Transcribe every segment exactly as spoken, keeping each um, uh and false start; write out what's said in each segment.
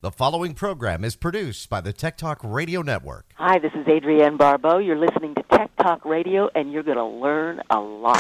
The following program is produced by the Tech Talk Radio Network. Hi, this is Adrienne Barbeau. You're listening to Tech Talk Radio, and you're going to learn a lot.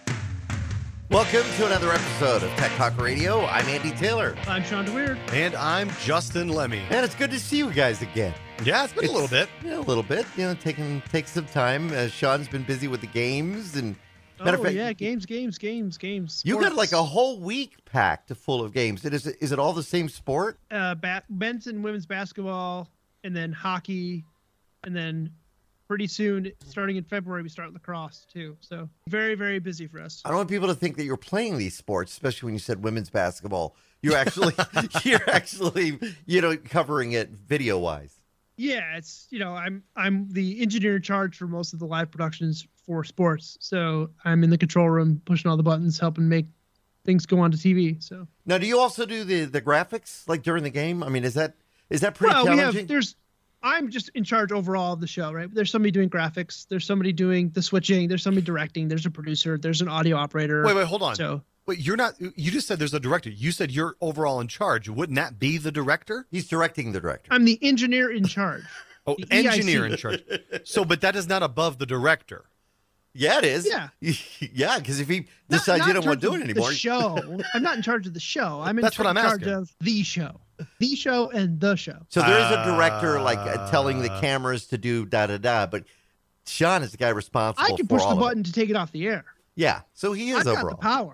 Welcome to another episode of Tech Talk Radio. I'm Andy Taylor. I'm Sean DeWeird. And I'm Justin Lemmy. Man, it's good to see you guys again. Yeah, it's been It's- a little bit. Yeah, a little bit. You know, taking take some time. Uh, Sean's been busy with the games, and matter Oh, of fact, yeah, games, games, games, games. you got sports. like a whole week packed full of games. It is is it all the same sport? Uh, ba- men's and women's basketball, and then hockey, and then pretty soon, starting in February, we start lacrosse, too. So very, very busy for us. I don't want people to think that you're playing these sports, especially when you said women's basketball. You're actually you're actually you know covering it video wise. Yeah, it's, you know, I'm I'm the engineer in charge for most of the live productions for sports. So I'm in the control room, pushing all the buttons, helping make things go onto T V. So Now, do you also do the, the graphics like during the game? I mean, is that is that pretty well, we challenging? have there's I'm just in charge overall of the show, right? There's somebody doing graphics, there's somebody doing the switching, there's somebody directing, there's a producer, there's an audio operator. Wait, wait, hold on. So Wait, you're not, you just said there's a director. You said you're overall in charge. Wouldn't that be the director? He's directing the director. I'm the engineer in charge. Oh, The E I C. engineer in charge. So, but that is not above the director. Yeah, it is. Yeah. yeah, because if he Not- decides not you in don't want to do charge it of anymore, The show. I'm not in charge of the show. I'm in That's what char- I'm charge asking. of the show. The show and the show. so there is a director like uh, Uh, telling the cameras to do da da da, but Sean is the guy responsible I can for push all the of button to take it off the air. it. Yeah, so he is I've got overall. the power.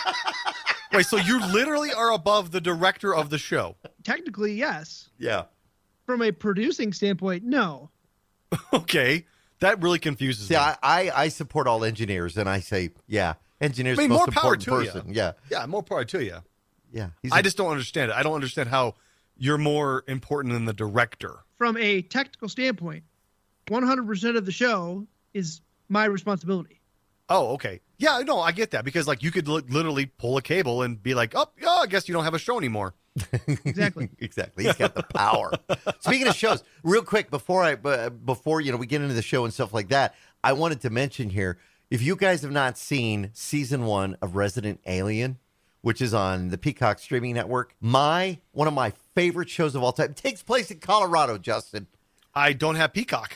Wait, so you literally are above the director of the show. Technically, yes. Yeah. From a producing standpoint, no. Okay. That really confuses See, me. I, I I support all engineers, and I say, yeah, engineers I mean, the most more power important to you. person. Yeah, yeah, more power to you. yeah. He's I a- just don't understand it. I don't understand how you're more important than the director. From a technical standpoint, one hundred percent of the show is my responsibility. Oh, okay. Yeah, no, I get that because like you could li- literally pull a cable and be like, oh, yeah, I guess you don't have a show anymore. Exactly. exactly. He's got the power. Speaking of shows, real quick before I uh, before you know we get into the show and stuff like that, I wanted to mention here if you guys have not seen season one of Resident Alien, which is on the Peacock streaming network, my one of my favorite shows of all time, it takes place in Colorado. Justin, I don't have Peacock.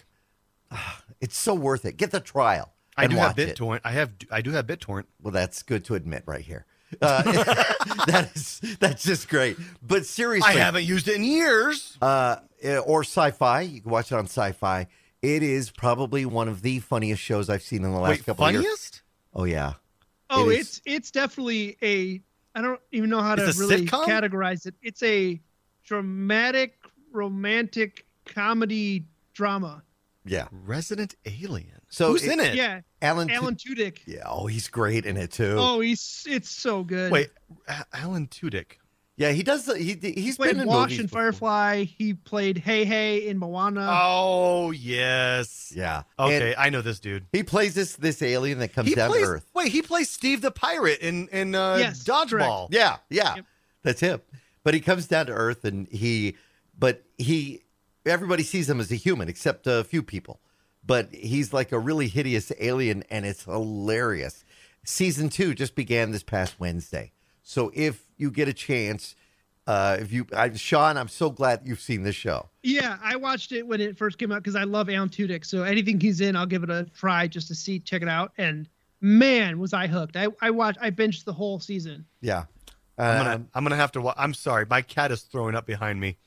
it's so worth it. Get the trial. I and do have watch it. BitTorrent. I have I do have BitTorrent. Well, that's good to admit right here. Uh, that is that's just great. But seriously, I haven't used it in years. uh, or Sci-Fi. You can watch it on Sci-Fi. It is probably one of the funniest shows I've seen in the last Wait, couple of years. funniest? Oh yeah. Oh, It is. it's it's definitely a. I don't even know how to It's a really sitcom? categorize it. It's a dramatic, romantic comedy drama. Yeah. Resident Alien. So Who's it- in it? Yeah, Alan. Tu- Alan Tudyk. yeah. Oh, he's great in it too. Oh, he's it's so good. Wait, A- Alan Tudyk. Yeah, he does. The, he he's he played been in Wash movies in before. Firefly. He played Hey Hey in Moana. Oh yes. Yeah. Okay, And I know this dude. he plays this this alien that comes He down plays. to Earth. Wait, he plays Steve the Pirate in in uh, Yes, Dodgeball. Yeah, yeah, Yep. that's him. But he comes down to Earth, and he, but he, everybody sees him as a human except a few people. But he's like a really hideous alien, and it's hilarious. Season two just began this past Wednesday, so if you get a chance, uh, if you, I, Sean, I'm so glad you've seen this show. Yeah, I watched it when it first came out because I love Alan Tudyk. So anything he's in, I'll give it a try just to see, check it out. And man, was I hooked! I I watched, I binged the whole season. Yeah, I'm gonna Um, I'm gonna have to. Wa- I'm sorry, my cat is throwing up behind me.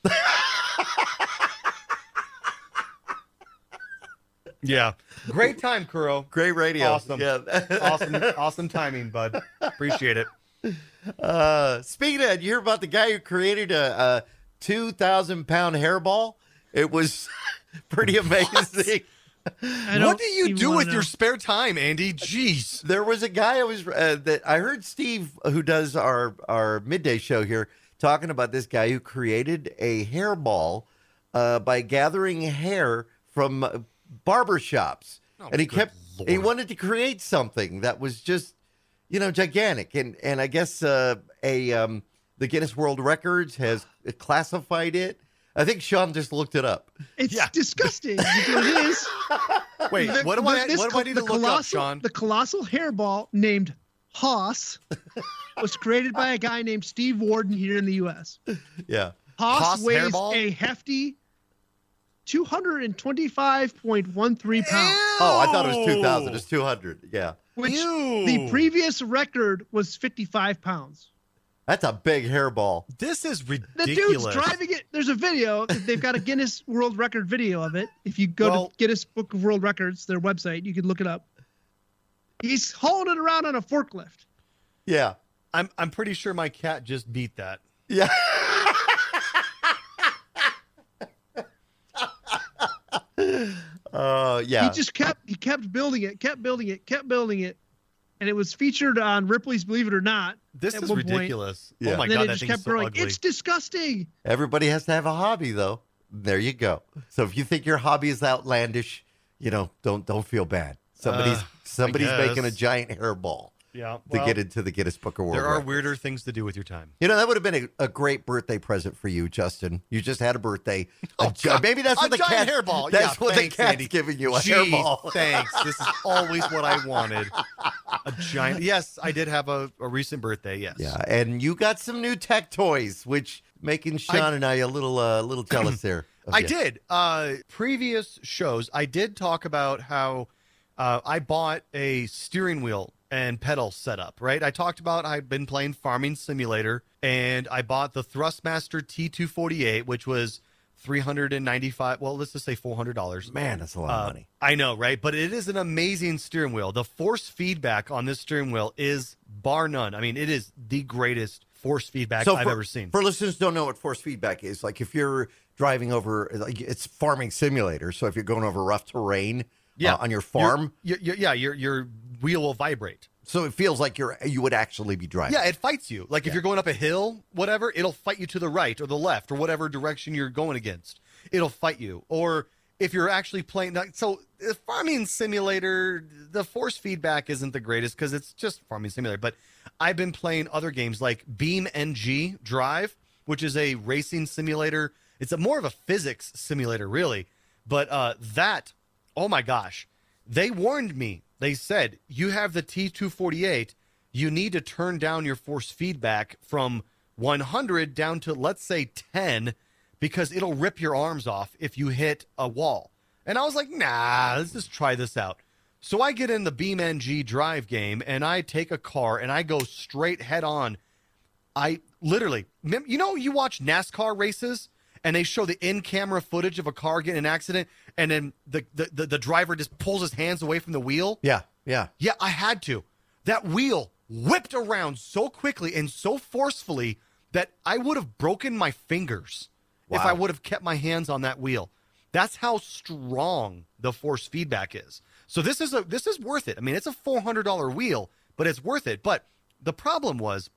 Yeah, great time, Kuro. great radio. Awesome. Yeah. Awesome, awesome timing, bud. Appreciate it. Uh, speaking of, you hear about the guy who created a, a two thousand pound hairball? It was pretty amazing. I What don't do you even do wanna with know. your spare time, Andy? Jeez. There was a guy I was uh, that I heard Steve, who does our our midday show here, talking about this guy who created a hairball uh, by gathering hair from uh, barber shops, Oh, and he good kept Lord. he wanted to create something that was just you know gigantic, and and I guess uh, a um, the Guinness World Records has classified it. I think Sean just looked it up. It's Yeah. disgusting. Is what it is. Wait, The- what do the- I this what do I need co- to the look up, colossal- Sean? The colossal hairball named Haas was created by a guy named Steve Warden here in the U S. Yeah. Haas, Haas weighs hairball? a hefty two hundred twenty-five point one three pounds, Oh, I thought it was two thousand. It's two hundred. Yeah. which Ew. the previous record was fifty-five pounds. That's a big hairball. This is The ridiculous. dude's driving it. There's a video. They've got a Guinness World Record video of it. If you go Well- to Guinness Book of World Records, their website, you can look it up. He's hauling it around on a forklift. Yeah. I'm I'm pretty sure my cat just beat that. Yeah. Uh, yeah. He just kept he kept building it, kept building it, kept building it, and it was featured on Ripley's Believe It or Not. This at is one point. ridiculous. Yeah. Oh my And then god, it that just thing kept is so growing. ugly. It's disgusting. Everybody has to have a hobby, though. There you go. So if you think your hobby is outlandish, you know, don't don't feel bad. Somebody's Uh, somebody's I making a guess. giant hairball Yeah. to well, get into the Guinness Book of World there are Records. weirder things to do with your time. You know, that would have been a, a great birthday present for you, Justin. You just had a birthday. A Oh, gi- God. maybe that's A what the giant cat hairball. That's Yeah, what thanks, the cat's Andy. giving you, a Gee, hairball. Thanks. This is always what I wanted. A giant. Yes, I did have a, a recent birthday. Yes. Yeah, and you got some new tech toys, which making Sean and I a little uh, little jealous there. of I you. did. Uh, previous shows, I did talk about how uh, I bought a steering wheel and pedal setup, right? I talked about I've been playing Farming Simulator, and I bought the Thrustmaster T two forty-eight, which was three hundred ninety-five. Well, let's just say four hundred dollars. Man, that's a lot Uh, of money. I know, right? But it is an amazing steering wheel. The force feedback on this steering wheel is bar none. I mean, it is the greatest force feedback I've for, ever seen. For listeners who don't know what force feedback is, like if you're driving over, like it's farming simulator. So if you're going over rough terrain yeah, uh, on your farm, Your, your, yeah, your your wheel will vibrate. so it feels like you're you would actually be driving. Yeah, it fights you. Like if you're going up a hill, whatever, it'll fight you to the right or the left or whatever direction you're going against. It'll fight you. Or if you're actually playing, like, so the Farming Simulator, the force feedback isn't the greatest because it's just Farming Simulator. But I've been playing other games like Beam N G Drive, which is a racing simulator. It's a more of a physics simulator, really. But uh, that, oh my gosh, they warned me. They said, you have the T two forty-eight, you need to turn down your force feedback from one hundred down to, let's say, ten, because it'll rip your arms off if you hit a wall. And I was like, nah, let's just try this out. So I get in the Beam N G Drive game, and I take a car, and I go straight head on. I literally, mem- you know, you watch NASCAR races, and they show the in-camera footage of a car getting in an accident, and then the, the, the, the driver just pulls his hands away from the wheel? yeah, yeah. Yeah, I had to. That wheel whipped around so quickly and so forcefully that I would have broken my fingers if Wow. I would have kept my hands on that wheel. That's how strong the force feedback is. So this is a this is worth it. I mean, it's a four hundred dollars wheel, but it's worth it. But the problem was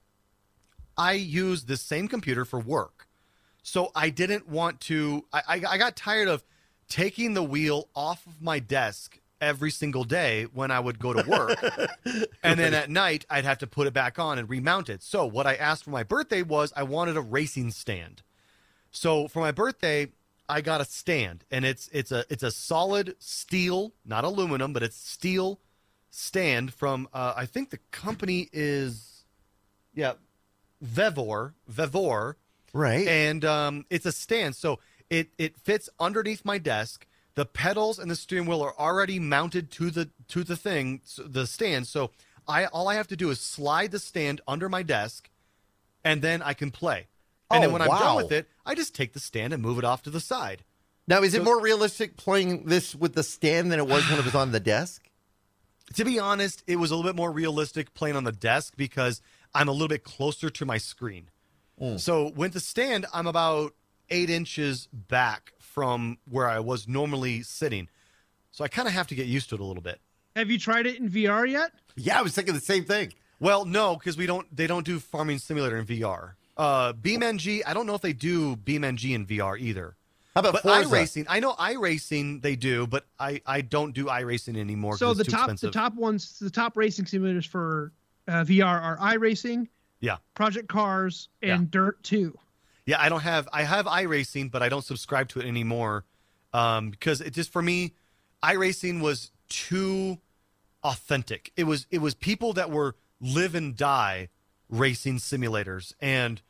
I used this same computer for work. So I didn't want to I, I, I got tired of taking the wheel off of my desk every single day when I would go to work. And then at night, I'd have to put it back on and remount it. So what I asked for my birthday was I wanted a racing stand. So for my birthday, I got a stand, and it's it's a it's a solid steel, not aluminum, but it's steel stand from uh, I think the company is yeah, Vevor, Vevor. Right. And um, it's a stand, so it it fits underneath my desk. The pedals and the steering wheel are already mounted to the to the thing, so- the stand. So I all I have to do is slide the stand under my desk, and then I can play. And Oh, then when I'm done wow. with it, I just take the stand and move it off to the side. Now, is it So- more realistic playing this with the stand than it was when it was on the desk? To be honest, it was a little bit more realistic playing on the desk because I'm a little bit closer to my screen. Mm. So with the stand, I'm about eight inches back from where I was normally sitting. So I kind of have to get used to it a little bit. Have you tried it in V R yet? Yeah, I was thinking the same thing. Well, no, because we don't. They don't do Farming Simulator in V R. Uh, BeamNG, I don't know if they do BeamNG in V R either. How about But Forza? iRacing, I know iRacing they do, but I, I don't do iRacing anymore. 'cause So it's the too top expensive. the top ones, the top racing simulators for uh, V R are iRacing, Yeah. Project Cars, and Yeah. Dirt two. Yeah, I don't have I have iRacing, but I don't subscribe to it anymore um, because it just for me, iRacing was too authentic. It was it was people that were live and die racing simulators, and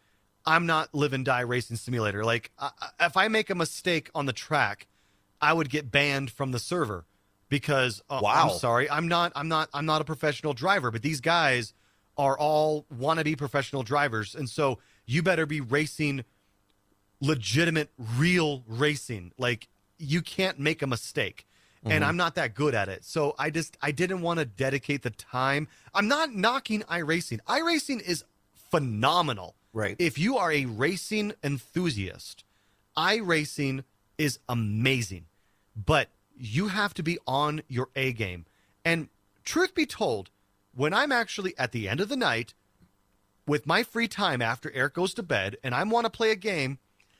I'm not live and die racing simulator. Like, I, I- if I make a mistake on the track, I would get banned from the server because uh, Wow. I'm sorry, I'm not, I'm not, I'm not a professional driver. But these guys are all wannabe professional drivers, and so you better be racing legitimate, real racing. Like, you can't make a mistake. And I'm not that good at it. So I just, I didn't want to dedicate the time. I'm not knocking iRacing. iRacing is phenomenal. Right. If you are a racing enthusiast, iRacing is amazing. But you have to be on your A game. And truth be told, when I'm actually at the end of the night with my free time after Eric goes to bed and I want to play a game,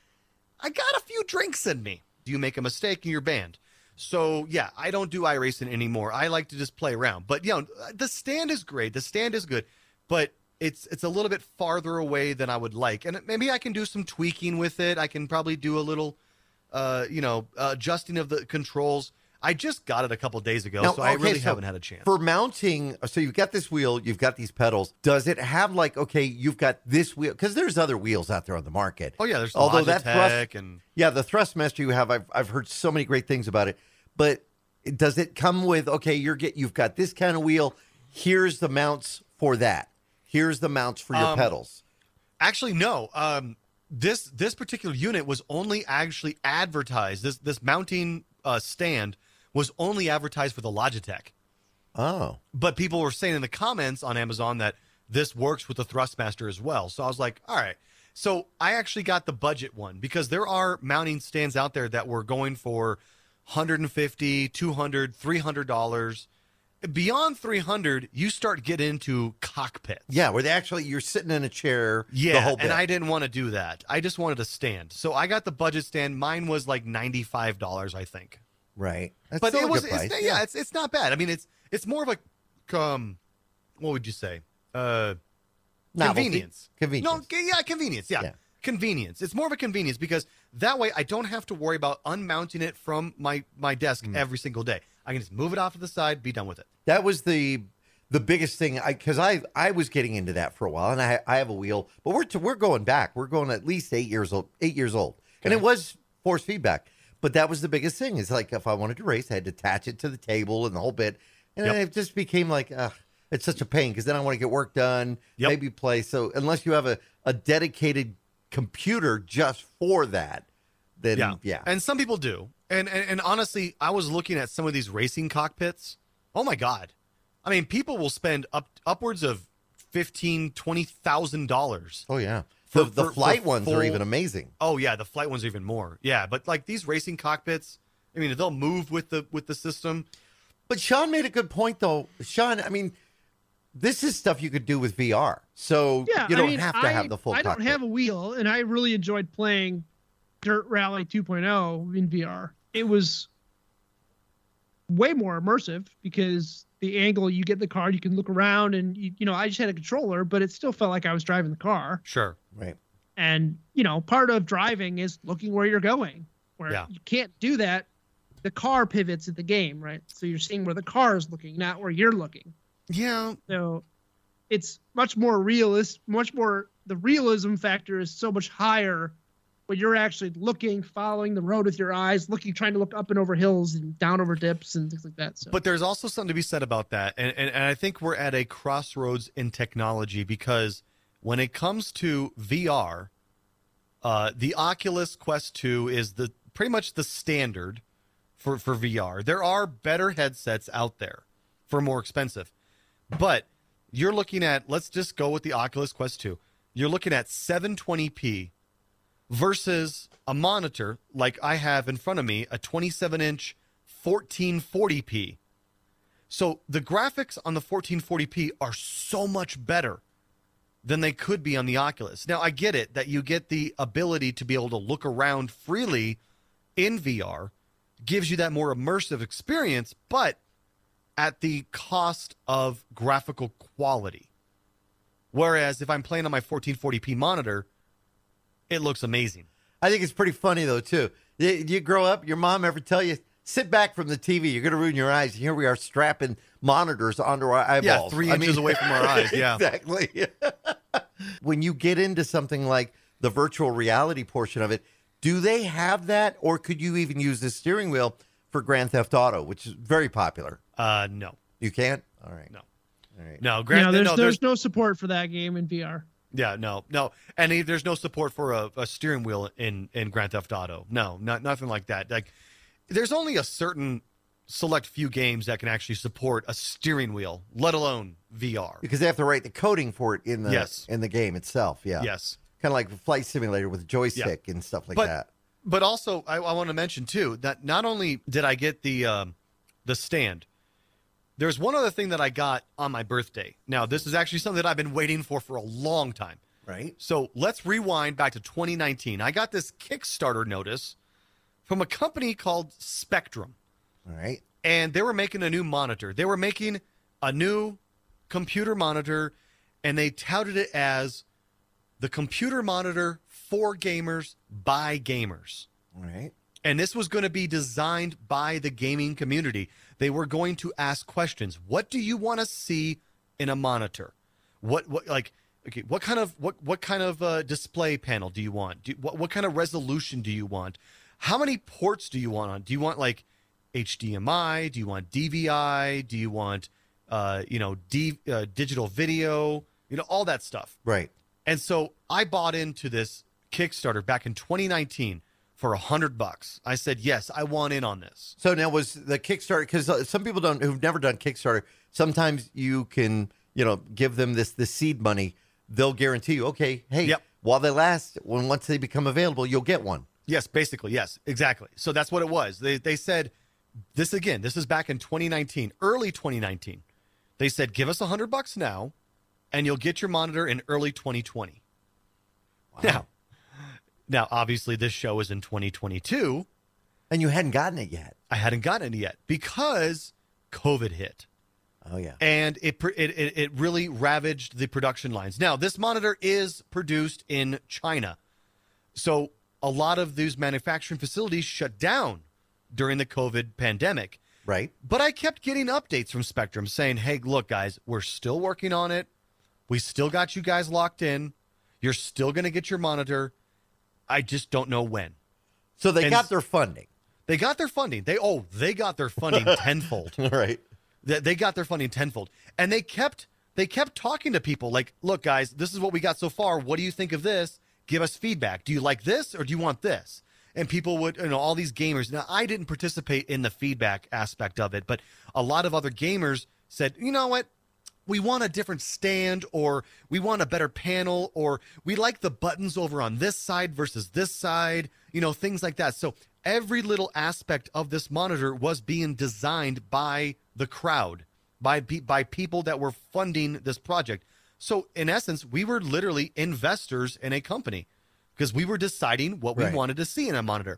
I got a few drinks in me. Do you make a mistake and you're banned? So, yeah, I don't do iRacing anymore. I like to just play around. But, you know, the stand is great. The stand is good. But it's it's a little bit farther away than I would like. And maybe I can do some tweaking with it. I can probably do a little, uh, you know, uh, adjusting of the controls. I just got it a couple days ago, Now, so I okay, really so haven't had a chance. For mounting, so you've got this wheel, you've got these pedals. Does it have like, okay, you've got this wheel? Because there's other wheels out there on the market. oh, yeah, there's Although Logitech that thrust, and... yeah, the Thrustmaster you have, I've, I've heard so many great things about it. But does it come with, okay, you're get you've got this kind of wheel, here's the mounts for that. Here's the mounts for your Um, pedals. Actually, no. Um, this this particular unit was only actually advertised. This this mounting uh, stand was only advertised for the Logitech. Oh. But people were saying in the comments on Amazon that this works with the Thrustmaster as well. So I was like, all right. So I actually got the budget one because there are mounting stands out there that were going for one hundred fifty dollars, two hundred dollars, three hundred dollars. Beyond three hundred dollars, you start getting into cockpits. Yeah, where they actually, you're sitting in a chair Yeah, the whole bit. and I didn't want to do that. I just wanted a stand. So I got the budget stand. Mine was like ninety-five dollars, I think. Right. That's But still it a was, good it's, price. yeah, it's it's not bad. I mean, it's it's more of a, um, what would you say? Uh, Novelty. convenience. Convenience. No, yeah, convenience. Yeah. Yeah. Convenience. It's more of a convenience because that way I don't have to worry about unmounting it from my my desk Mm. every single day. I can just move it off to the side, be done with it. That was the the biggest thing, I because I I was getting into that for a while, and I I have a wheel, but we're to, we're going back. We're going at least eight years old, eight years old, and it was force feedback. But that was the biggest thing. Is like if I wanted to race, I had to attach it to the table and the whole bit, and Yep. then it just became like, uh, it's such a pain because then I want to get work done, Yep. maybe play. So unless you have a a dedicated computer just for that, then Yeah. yeah, And some people do. And, and and honestly, I was looking at some of these racing cockpits. Oh my God. I mean, people will spend up upwards of fifteen, twenty thousand dollars. oh yeah. For- The the for- flight for ones are full- even amazing. Oh yeah, the flight ones are even more. Yeah, but like these racing cockpits, I mean, they'll move with the with the system. But Sean made a good point, though. Sean, I mean, this is stuff you could do with V R, so Yeah, you don't I mean, have to I, have the full. I don't cockpit. have a wheel, and I really enjoyed playing Dirt Rally two point oh in V R. It was way more immersive because the angle you get in the car, you can look around, and you, you know, I just had a controller, but it still felt like I was driving the car. Sure. right. And you know, part of driving is looking where you're going. Where Yeah. you can't do that, the car pivots at the game, right? So you're seeing where the car is looking, not where you're looking. Yeah. So it's much more realist, much more, the realism factor is so much higher when you're actually looking, following the road with your eyes, looking, trying to look up and over hills and down over dips and things like that. So, But there's also something to be said about that. And, and, and I think we're at a crossroads in technology because when it comes to V R, uh, the Oculus Quest two is the pretty much the standard for, for V R. There are better headsets out there for more expensive. But you're looking at, let's just go with the Oculus Quest two. You're looking at seven twenty p versus a monitor like I have in front of me, a twenty-seven inch fourteen forty p. So the graphics on the fourteen forty p are so much better than they could be on the Oculus. Now, I get it that you get the ability to be able to look around freely in V R, gives you that more immersive experience, but at the cost of graphical quality. Whereas if I'm playing on my fourteen forty p monitor, it looks amazing. I think it's pretty funny though too. You, you grow up, your mom ever tell you, sit back from the T V, you're going to ruin your eyes. And here we are strapping monitors onto our eyeballs. Yeah, three I inches mean- away from our eyes. Yeah. Exactly. When you get into something like the virtual reality portion of it. Do they have that, or could you even use the steering wheel for Grand Theft Auto, which is very popular? Uh, no, You can't? All right. no, All right. no. You Grand, know, there's, no, there's no support for that game in V R. Yeah, no, no, and he- there's no support for a, a steering wheel in in Grand Theft Auto. No, not nothing like that. Like, there's only a certain select few games that can actually support a steering wheel, let alone V R. Because they have to write the coding for it in the Yes. in the game itself. Yeah. Yes, Kind of like a flight simulator with a joystick and stuff like But- that. but also I, I want to mention too that not only did I get the um, the stand, there's one other thing that I got on my birthday. Now, this is actually something that I've been waiting for for a long time. Right. So let's rewind back to twenty nineteen. I got this Kickstarter notice from a company called Spectrum. All right. And they were making a new monitor. They were making a new computer monitor, and they touted it as the computer monitor for gamers by gamers. All right. And this was going to be designed by the gaming community. They were going to ask questions. What do you want to see in a monitor? What what like okay, what kind of what what kind of uh, display panel do you want? Do, what what kind of resolution do you want? How many ports do you want on? Do you want like H D M I? Do you want D V I? Do you want uh, you know, D, uh, digital video? You know, all that stuff. Right. And so I bought into this Kickstarter back in twenty nineteen for a hundred bucks. I said, yes, I want in on this. So now was the Kickstarter, because some people don't who've never done Kickstarter, sometimes you can, you know, give them this this seed money. They'll guarantee you, okay, hey, Yep. while they last, when once they become available, you'll get one. Yes, basically, yes, exactly. So that's what it was. They they said this again. This is back in twenty nineteen, early twenty nineteen. They said, give us a hundred bucks now, and you'll get your monitor in early twenty twenty. Wow. Now, now, obviously, this show is in twenty twenty-two. And you hadn't gotten it yet. I hadn't gotten it yet because COVID hit. Oh, yeah. And it, pr- it it it really ravaged the production lines. Now, this monitor is produced in China, so a lot of these manufacturing facilities shut down during the COVID pandemic. Right. But I kept getting updates from Spectrum saying, "Hey, look, guys, we're still working on it. We still got you guys locked in. You're still going to get your monitor. I just don't know when." So they And- got their funding. They got their funding. They oh, they got their funding tenfold. Right. They they got their funding tenfold, and they kept they kept talking to people like, "Look, guys, this is what we got so far. What do you think of this? Give us feedback. Do you like this or do you want this?" And people would, you know, all these gamers. Now, I didn't participate in the feedback aspect of it, but a lot of other gamers said, "You know what? We want a different stand, or we want a better panel, or we like the buttons over on this side versus this side, you know, things like that." So every little aspect of this monitor was being designed by the crowd, by pe- by people that were funding this project. So in essence, we were literally investors in a company because we were deciding what we Right. wanted to see in a monitor.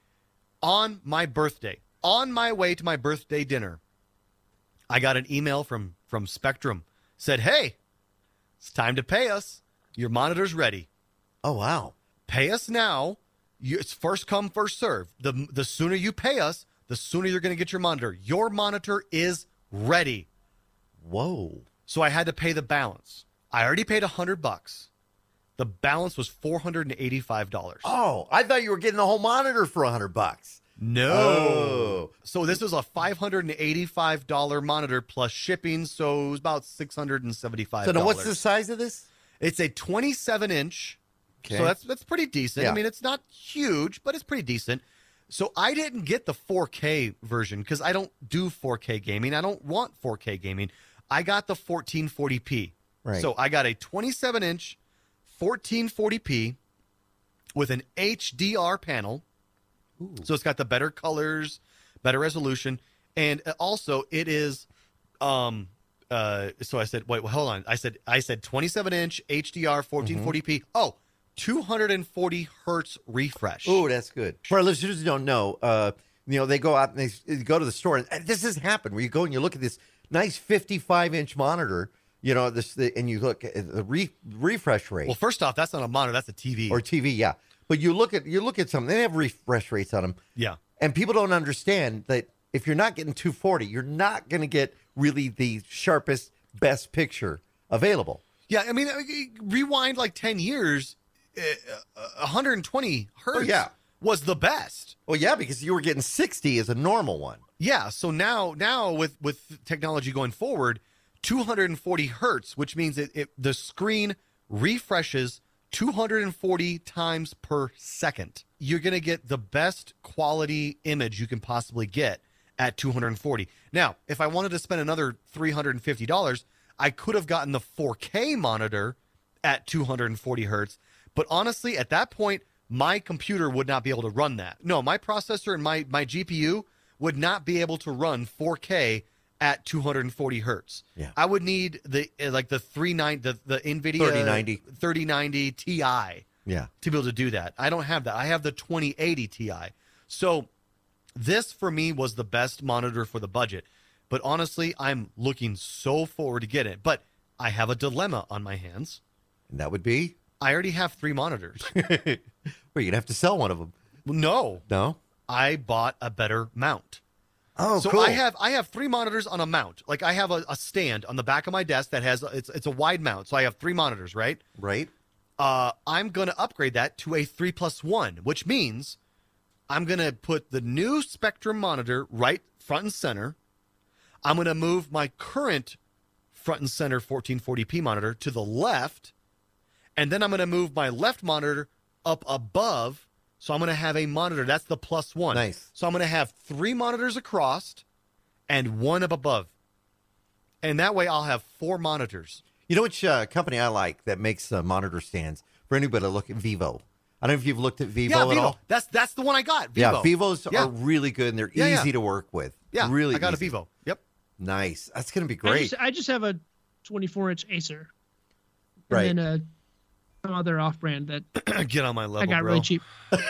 On my birthday, on my way to my birthday dinner, I got an email from from Spectrum. Said, "Hey, it's time to pay us. Your monitor's ready. Oh, wow. Pay us now. You, it's first come, first serve. The the sooner you pay us, the sooner you're going to get your monitor. Your monitor is ready." Whoa. So I had to pay the balance. I already paid a hundred bucks. The balance was four hundred and eighty-five dollars. Oh, I thought you were getting the whole monitor for a hundred bucks. No. Oh. So this was a five hundred and eighty-five dollar monitor plus shipping, so it was about six hundred and seventy-five So dollars. now what's the size of this? It's a twenty-seven inch. Okay. So that's that's pretty decent. Yeah. I mean, it's not huge, but it's pretty decent. So I didn't get the four K version because I don't do four K gaming. I don't want four K gaming. I got the fourteen forty p. Right. So I got a twenty-seven inch fourteen forty p with an H D R panel. Ooh. So it's got the better colors, better resolution, and also it is um uh so I said, wait, well, hold on. I said I said twenty-seven inch H D R fourteen forty p. Oh, two hundred forty hertz refresh. Oh, that's good. For our listeners who don't know, uh, you know, they go out and they, they go to the store, and this has happened where you go and you look at this nice fifty-five inch monitor, you know, this, and you look at the re, refresh rate Well, first off, that's not a monitor, that's a T V. or T V, yeah. But you look at you look at something, they have refresh rates on them, yeah. and people don't understand that if you're not getting two forty, you're not going to get really the sharpest, best picture available. Yeah, I mean, uh, rewind like ten years, uh, one hundred twenty hertz Oh, yeah. was the best. Well, yeah, because you were getting sixty as a normal one. Yeah, so now now with with technology going forward, two hundred forty hertz, which means it, it the screen refreshes two hundred forty times per second. You're going to get the best quality image you can possibly get at two hundred forty. Now, if I wanted to spend another three hundred fifty dollars, I could have gotten the four K monitor at two hundred forty hertz, but honestly, at that point, my computer would not be able to run that. No, my processor and my my G P U would not be able to run four K at two hundred forty hertz. Yeah. I would need the uh, like the three ninety the, the NVIDIA thirty ninety thirty ninety Ti Yeah. to be able to do that. I don't have that. I have the twenty eighty Ti. So this for me was the best monitor for the budget. But honestly, I'm looking so forward to get it. But I have a dilemma on my hands. And that would be? I already have three monitors. Well, you're going to have to sell one of them. No, No? I bought a better mount. Oh, so cool. I have I have three monitors on a mount. Like I have a, a stand on the back of my desk that has it's it's a wide mount. So I have three monitors, right? Right? Uh, I'm gonna upgrade that to a three plus one, which means I'm gonna put the new Spectrum monitor right front and center. I'm gonna move my current front and center fourteen forty p monitor to the left, and then I'm gonna move my left monitor up above. So I'm going to have a monitor. That's the plus one. Nice. So I'm going to have three monitors across and one up above. And that way I'll have four monitors. You know which uh, company I like that makes uh, monitor stands? For anybody to look at Vivo. I don't know if you've looked at Vivo yeah, at Vivo. all. That's that's the one I got. Vivo. Yeah, Vivos Yeah. are really good and they're Yeah, easy yeah. to work with. Yeah, really I got easy. a Vivo. Yep. Nice. That's going to be I great. just, I just have a twenty-four inch Acer. And Right. then uh, some other off-brand that Get on my level, I got bro. really cheap. But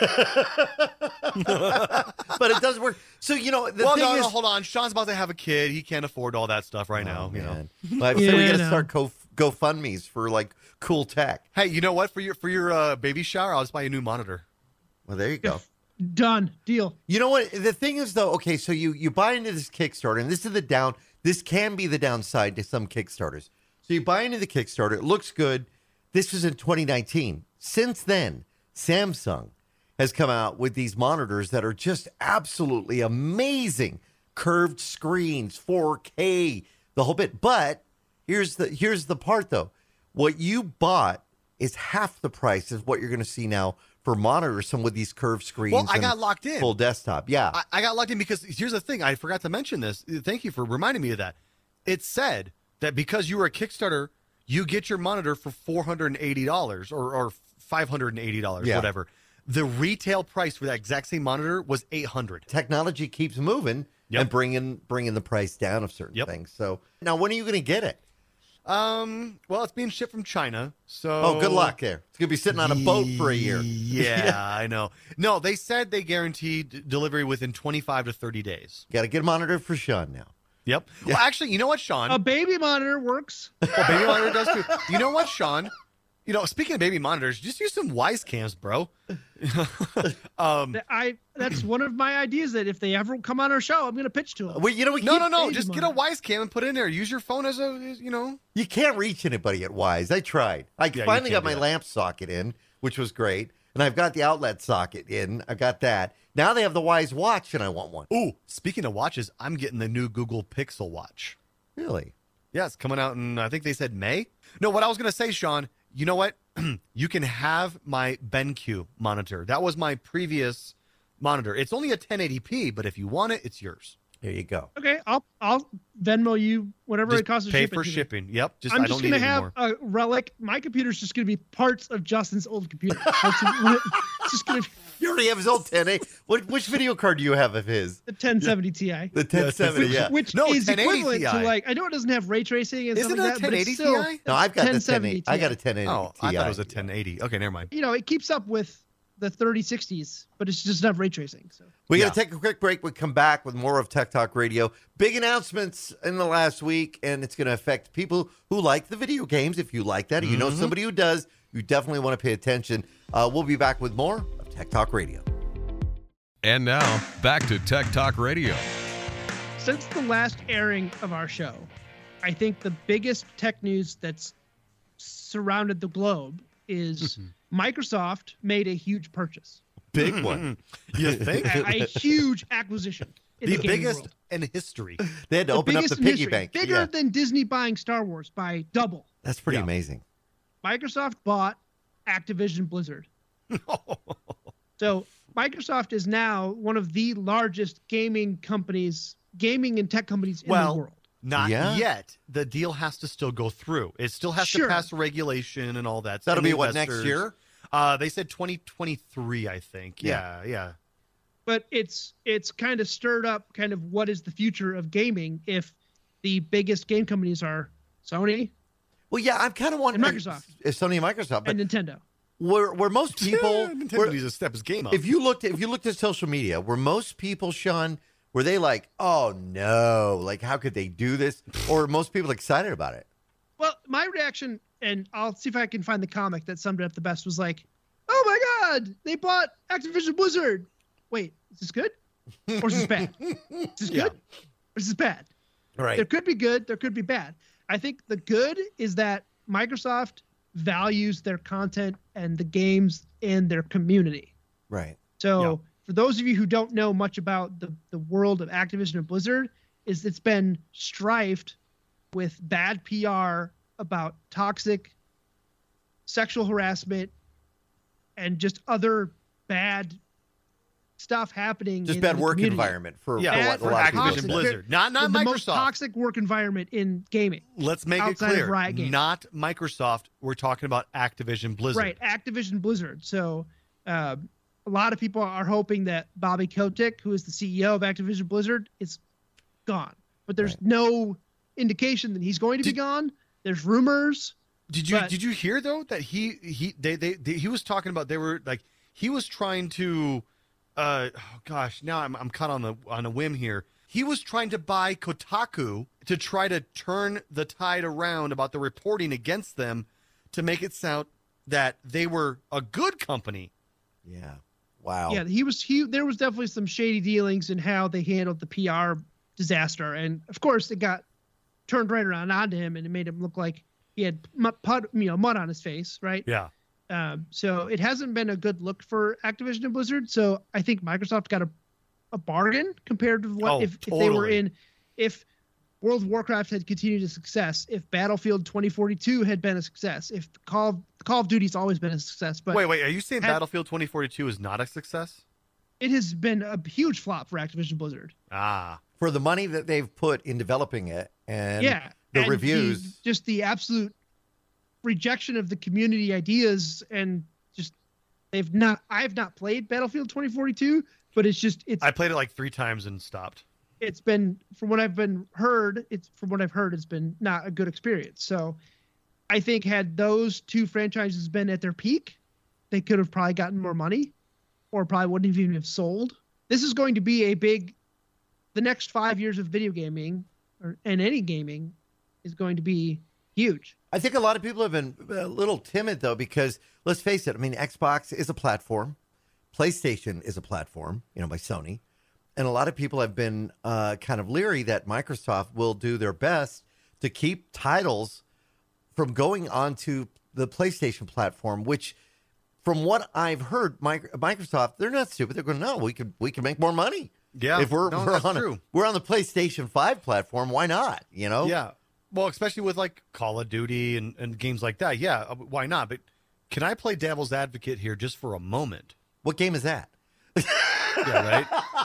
it does work. So, you know, the well, thing no, is... no, hold on. Sean's about to have a kid. He can't afford all that stuff right Oh, now. You know. man. Well, I've said we Yeah, got to no. start Go GoFundMe's for, like, cool tech. Hey, you know what? For your for your uh, baby shower, I'll just buy you a new monitor. Well, there you go. Done. Deal. You know what? The thing is, though, okay, so you, you buy into this Kickstarter, and this is the down... This can be the downside to some Kickstarters. So you buy into the Kickstarter. It looks good. This was in twenty nineteen. Since then, Samsung has come out with these monitors that are just absolutely amazing. Curved screens, four K, the whole bit. But here's the here's the part, though. What you bought is half the price of what you're going to see now for monitors, some with these curved screens. Well, I and got locked in. Full desktop. Yeah. I, I got locked in because here's the thing. I forgot to mention this. Thank you for reminding me of that. It said that because you were a Kickstarter, you get your monitor for four hundred eighty dollars or, or five hundred eighty dollars, Yeah. whatever. The retail price for that exact same monitor was eight hundred dollars. Technology keeps moving Yep. and bringing bringing the price down of certain Yep. things. So now, when are you going to get it? Um, well, it's being shipped from China, so Oh, good luck there. It's going to be sitting on a boat for a year. Yeah, I know. No, they said they guaranteed delivery within twenty-five to thirty days. Got to get a monitor for Sean now. Yep. Well, actually, you know what, Sean? A baby monitor works. Well, baby monitor does too. You know what, Sean? You know, speaking of baby monitors, just use some Wise cams, bro. um, That I that's one of my ideas that if they ever come on our show, I'm going to pitch to them. Well, you know, we no, keep- no, no. baby Just get a monitor. Wise cam and put it in there. Use your phone as a, as, you know. You can't reach anybody at Wise. I tried. I you finally can't got my do that. lamp socket in, which was great. And I've got the outlet socket in. I got that. Now they have the Wise watch, and I want one. Ooh, speaking of watches, I'm getting the new Google Pixel watch. Really? Yeah, it's coming out in, I think they said May. No, what I was going to say, Sean, you know what? You can have my BenQ monitor. That was my previous monitor. It's only a ten eighty p, but if you want it, it's yours. There you go. Okay, I'll I'll Venmo you whatever Just it costs to pay ship it for to me. shipping. Yep. Just I'm I just don't gonna need it have anymore. a relic. My computer's just gonna be parts of Justin's old computer. Parts of- it's just gonna be You already have his old ten A. What, which video card do you have of his? the ten seventy Ti, The ten seventy, yeah. which No, is ten eighty equivalent to Ti. like I know it doesn't have ray tracing and Isn't stuff it like a that, but it's ten eighty still Ti? No, I've got the ten ten seventy eighty. I got a ten eighty Oh, Ti. I thought it was a ten eighty. Okay, never mind. you know it keeps up with the thirty sixties, but it's just not ray tracing. So We got Yeah. to take a quick break. We come back with more of Tech Talk Radio. Big announcements in the last week, and it's going to affect people who like the video games. If you like that, or you know somebody who does, you definitely want to pay attention. Uh, we'll be back with more of Tech Talk Radio. And now, back to Tech Talk Radio. since the last airing of our show, I think the biggest tech news that's surrounded the globe is Microsoft made a huge purchase, Big one. You think? a, a huge acquisition. In The the, gaming biggest world. in history. They had to The open up the biggest in piggy history. bank. Bigger Yeah. than Disney buying Star Wars by double. That's pretty Yeah. amazing. Microsoft bought Activision Blizzard. So Microsoft is now one of the largest gaming companies, gaming and tech companies in Well, the world. Not Yeah. yet. The deal has to still go through. It still has Sure. to pass regulation and all that. That'll And be the what, next investors- year? Uh, they said twenty twenty-three, I think. Yeah. Yeah, yeah. But it's it's kind of stirred up kind of what is the future of gaming if the biggest game companies are Sony Well, yeah, I'm kind of wondering And Microsoft. if Sony and Microsoft, but and Nintendo. where where most people, Nintendo where- needs to step his game up. if you looked at if you looked at social media, were most people, Sean, were they like, oh no, like how could they do this, or were most people excited about it? Well, my reaction, and I'll see if I can find the comic that summed it up the best, was like, oh my God, they bought Activision Blizzard. Wait, is this good? Or is this bad? Is this Yeah. good? Or is this bad? Right. There could be good, there could be bad. I think the good is that Microsoft values their content and the games and their community. Right. So Yeah. for those of you who don't know much about the, the world of Activision and Blizzard, is it's been strifed with bad P R about toxic sexual harassment and just other bad stuff happening. Just in bad the work community. environment for, Yeah, for Bad what, for a lot of people Activision toxic- expect. Blizzard. Not not the Microsoft. most toxic work environment in gaming. Let's make it outside of clear. Riot Games. Not Microsoft. We're talking about Activision Blizzard. Right, Activision Blizzard. So uh, a lot of people are hoping that Bobby Kotick, who is the C E O of Activision Blizzard, is gone. But there's Right. no indication that he's going to be Did- gone. There's rumors. Did you But- did you hear though that he he they, they they he was talking about they were like he was trying to uh oh gosh now I'm I'm caught on the on a whim here. He was trying to buy Kotaku to try to turn the tide around about the reporting against them to make it sound that they were a good company. Yeah. Wow. Yeah, he was. He there was definitely some shady dealings in how they handled the P R disaster, and of course it got turned right around onto him, and it made him look like he had mud, pud, you know, mud on his face, right? Yeah. Um, so it hasn't been a good look for Activision and Blizzard. So I think Microsoft got a, a bargain compared to what Oh, if, if they were totally. in, if World of Warcraft had continued a success, if Battlefield twenty forty-two had been a success, if Call of, Call of Duty's always been a success, but Wait, wait, are you saying had- Battlefield twenty forty-two is not a success? it has been a huge flop for Activision Blizzard. Ah. For the money that they've put in developing it and yeah, the and reviews. just the absolute rejection of the community ideas, and just they've not. I've not played Battlefield twenty forty-two, but it's just it's I played it like three times and stopped. it's been from what I've been heard. It's from what I've heard, it's been not a good experience. So, I think had those two franchises been at their peak, they could have probably gotten more money, or probably wouldn't have even have sold. This is going to be a big. The next five years of video gaming, or and any gaming, is going to be huge. I think a lot of people have been a little timid though, because let's face it. I mean, Xbox is a platform, PlayStation is a platform, you know, by Sony, and a lot of people have been uh, kind of leery that Microsoft will do their best to keep titles from going onto the PlayStation platform. Which, from what I've heard, Mic- Microsoft, they're not stupid. They're going, no, we could we can make more money. Yeah. if we're no, we're that's on true. a, we're on the PlayStation five platform, why not? You know, Yeah. Well, especially with like Call of Duty and, and games like that. Yeah. uh, Why not? But can I play devil's advocate here just for a moment? What game is that? Yeah, right?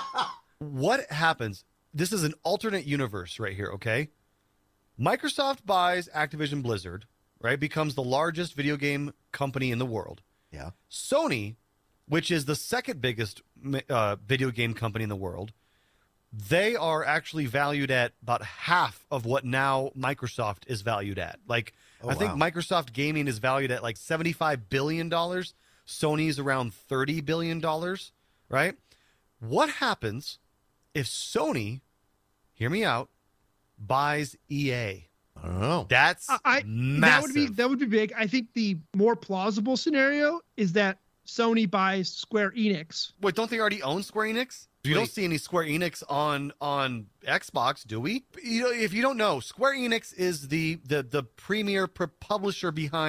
What happens? This is an alternate universe right here, okay? Microsoft buys Activision Blizzard, right? Becomes the largest video game company in the world. Yeah. Sony, which is the second biggest uh, video game company in the world, they are actually valued at about half of what now Microsoft is valued at. Like, Oh, I think wow. Microsoft Gaming is valued at like seventy-five billion dollars. Sony's around thirty billion dollars, right? What happens if Sony, hear me out, buys E A? I don't know. That's I, I massive. that would be that would be big. I think the more plausible scenario is that Sony buys Square Enix. Wait, don't they already own Square Enix? We don't Wait. see any Square Enix on on Xbox, do we? You know, if you don't know, Square Enix is the the the premier pu- publisher behind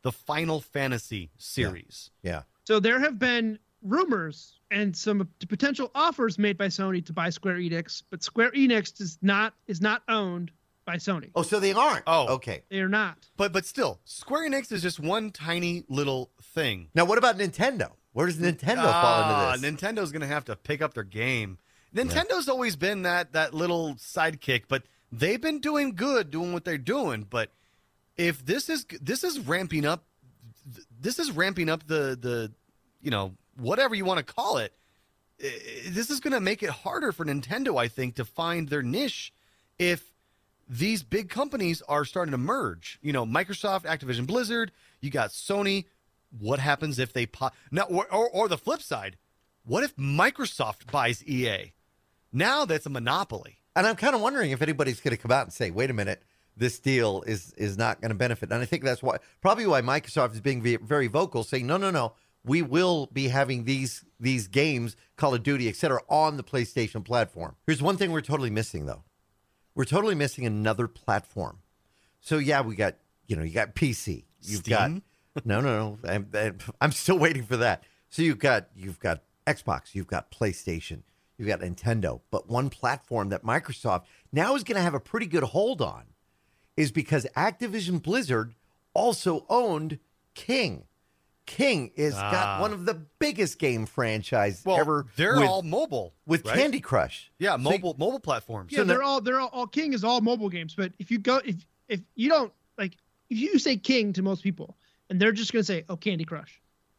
the Final Fantasy series. Yeah. So there have been rumors and some potential offers made by Sony to buy Square Enix, but Square Enix is not is not owned by Sony. Oh, so they aren't. Oh. Okay. They are not. But but still, Square Enix is just one tiny little thing. Now, what about Nintendo? Where does Nintendo fall Ah, into this? Nintendo's going to have to pick up their game. Nintendo's always been that that little sidekick, but they've been doing good, doing what they're doing. But if this is this is ramping up, this is ramping up the the, you know, whatever you want to call it. i- This is going to make it harder for Nintendo, I think, to find their niche if these big companies are starting to merge. You know, Microsoft, Activision, Blizzard. You got Sony. What happens if they pop now, or, or or the flip side? What if Microsoft buys E A? Now that's a monopoly. And I'm kind of wondering if anybody's going to come out and say, "Wait a minute, this deal is is not going to benefit." And I think that's why, probably why Microsoft is being ve- very vocal, saying, "No, no, no, we will be having these these games, Call of Duty, et cetera, on the PlayStation platform." Here's one thing we're totally missing, though. We're totally missing another platform. So yeah, we got you know you got P C, you've Steam? got no, no, no. I'm, I'm still waiting for that. So you've got you've got Xbox, you've got PlayStation, you've got Nintendo, but one platform that Microsoft now is going to have a pretty good hold on is because Activision Blizzard also owned King. King is Ah. got one of the biggest game franchise Well, ever. they're with, all mobile with right? Candy Crush. Yeah, So- mobile mobile platforms. Yeah, So they're no- all they're all, all King is all mobile games. But if you go if if you don't like if you say King to most people and they're just gonna say, oh, Candy Crush,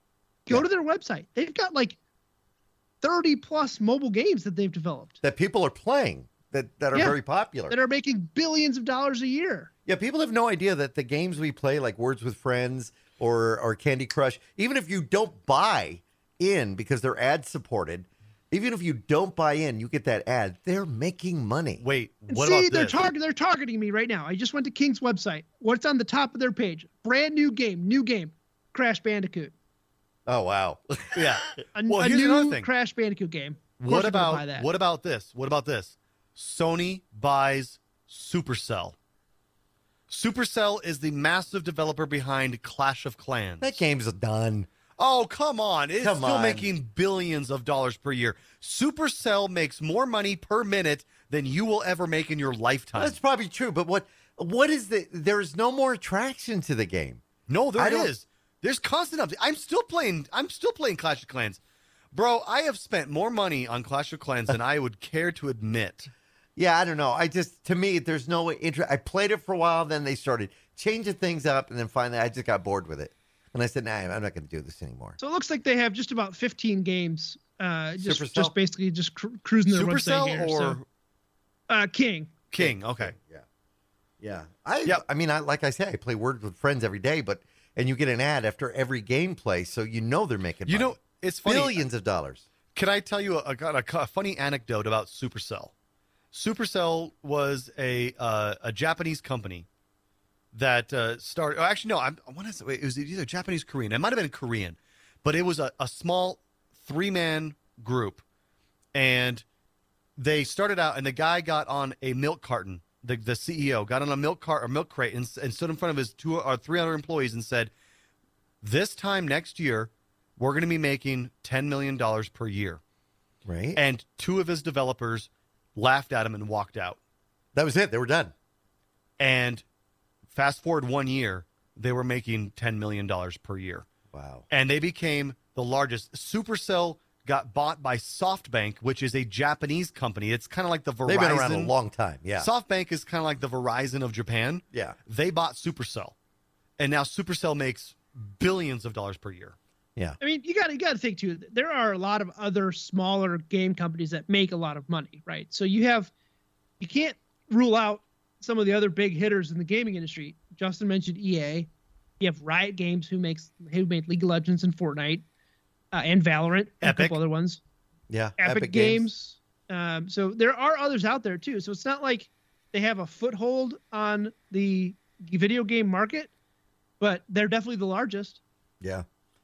go Yeah. to their website. They've got like thirty plus mobile games that they've developed that people are playing that, that are Yeah. very popular. that are making billions of dollars a year. Yeah, people have no idea that the games we play, like Words with Friends or or Candy Crush, even if you don't buy in because they're ad supported, even if you don't buy in, you get that ad. They're making money. Wait, And what see, about they're this? target they're targeting me right now. I just went to King's website. What's on the top of their page? Brand new game, new game, Crash Bandicoot. Oh wow. yeah. A, Well, a here's new another thing. Crash Bandicoot game. Of course What I'm gonna buy about that. what about this? What about this? Sony buys Supercell. Supercell is the massive developer behind Clash of Clans. That game's done. Oh, come on. It's Come still on. making billions of dollars per year. Supercell makes more money per minute than you will ever make in your lifetime. That's probably true, but what what is the there's no more attraction to the game. No, there I don't- is. There's constant update. I'm still playing I'm still playing Clash of Clans. Bro, I have spent more money on Clash of Clans than I would care to admit. Yeah, I don't know. I just to me there's no interest. I played it for a while, then they started changing things up, and then finally I just got bored with it. And I said, nah, I'm not going to do this anymore. So it looks like they have just about fifteen games, uh, just Supercell? just basically just cru- cruising their website here. Supercell or So, uh, King. King? Okay. Yeah. Yeah. I Yep. I mean, I like I say, I play Words with Friends every day, but and you get an ad after every gameplay, so you know they're making You money. know, it's funny. billions of dollars. Can I tell you a, a, a funny anecdote about Supercell? Supercell was a uh, a Japanese company that uh, started. Oh, actually, no. I'm, I want to say wait, it was either Japanese, Korean. It might have been Korean, but it was a, a small three man group, and they started out. And the guy got on a milk carton. The the C E O got on a milk cart or milk crate and, and stood in front of his two or three hundred employees and said, "This time next year, we're going to be making ten million dollars per year." Right? And two of his developers laughed at him and walked out. that was it. They were done. And fast forward one year, they were making ten million dollars per year. Wow. And they became the largest. Supercell got bought by SoftBank, which is a Japanese company. It's kind of like the Verizon. They've been around a long time. Yeah. SoftBank is kind of like the Verizon of Japan. yeah. They bought Supercell. And now Supercell makes billions of dollars per year. Yeah. I mean, you got you got to think too. There are a lot of other smaller game companies that make a lot of money, right? So you have, you can't rule out some of the other big hitters in the gaming industry. Justin mentioned E A. You have Riot Games, who makes who made League of Legends and Fortnite, uh, and Valorant, and a Epic. couple other ones. Yeah. Epic, Games. Um, so there are others out there too. So it's not like they have a foothold on the video game market, but they're definitely the largest. Yeah.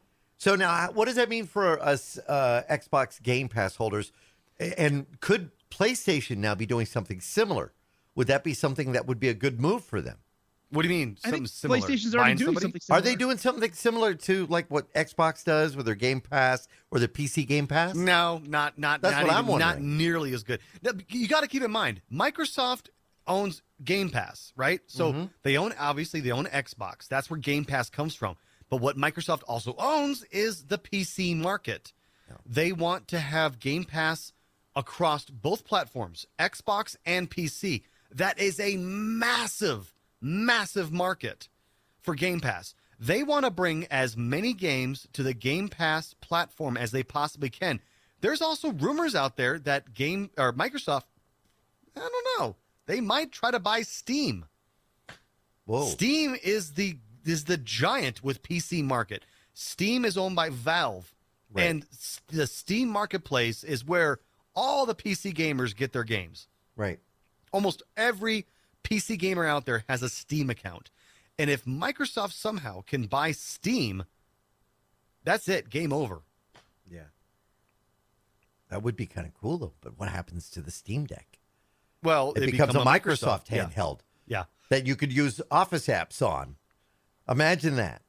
So now, what does that mean for us uh, Xbox Game Pass holders? A- And could PlayStation now be doing something similar? Would that be something that would be a good move for them? What do you mean? I Something think similar? PlayStation's already Buying doing somebody? something similar. Are they doing something similar to like what Xbox does with their Game Pass or the P C Game Pass? No, not not. That's not what even, I'm Not wondering. nearly as good. Now, you got to keep in mind, Microsoft owns Game Pass, right? So Mm-hmm. they own obviously they own Xbox. That's where Game Pass comes from. But what Microsoft also owns is the P C market. They want to have Game Pass across both platforms, Xbox and P C. That is a massive, massive market for Game Pass. They want to bring as many games to the Game Pass platform as they possibly can. There's also rumors out there that game or Microsoft, I don't know, they might try to buy Steam. Whoa. Steam is the is the giant with P C market. Steam is owned by Valve, Right. and s- the Steam marketplace is where all the P C gamers get their games. Right. Almost every P C gamer out there has a Steam account. And if Microsoft somehow can buy Steam, that's it, game over. Yeah. That would be kind of cool though. But what happens to the Steam Deck? Well, It, it becomes a become Microsoft Yeah. handheld Yeah. that you could use Office apps on. Imagine that.